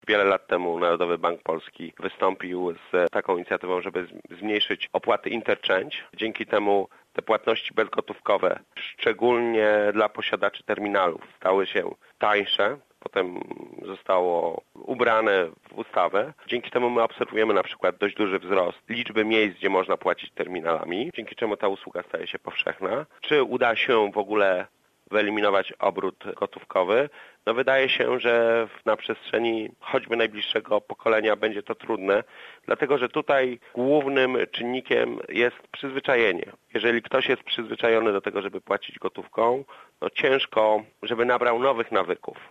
Wiele lat temu Narodowy Bank Polski wystąpił z taką inicjatywą, żeby zmniejszyć opłaty interchange. Dzięki temu te płatności bezgotówkowe, szczególnie dla posiadaczy terminalów, stały się tańsze. Potem zostało ubrane w ustawę. Dzięki temu my obserwujemy na przykład dość duży wzrost liczby miejsc, gdzie można płacić terminalami, dzięki czemu ta usługa staje się powszechna. Czy uda się w ogóle wyeliminować obrót gotówkowy? No wydaje się, że na przestrzeni choćby najbliższego pokolenia będzie to trudne, dlatego że tutaj głównym czynnikiem jest przyzwyczajenie. Jeżeli ktoś jest przyzwyczajony do tego, żeby płacić gotówką, no ciężko, żeby nabrał nowych nawyków.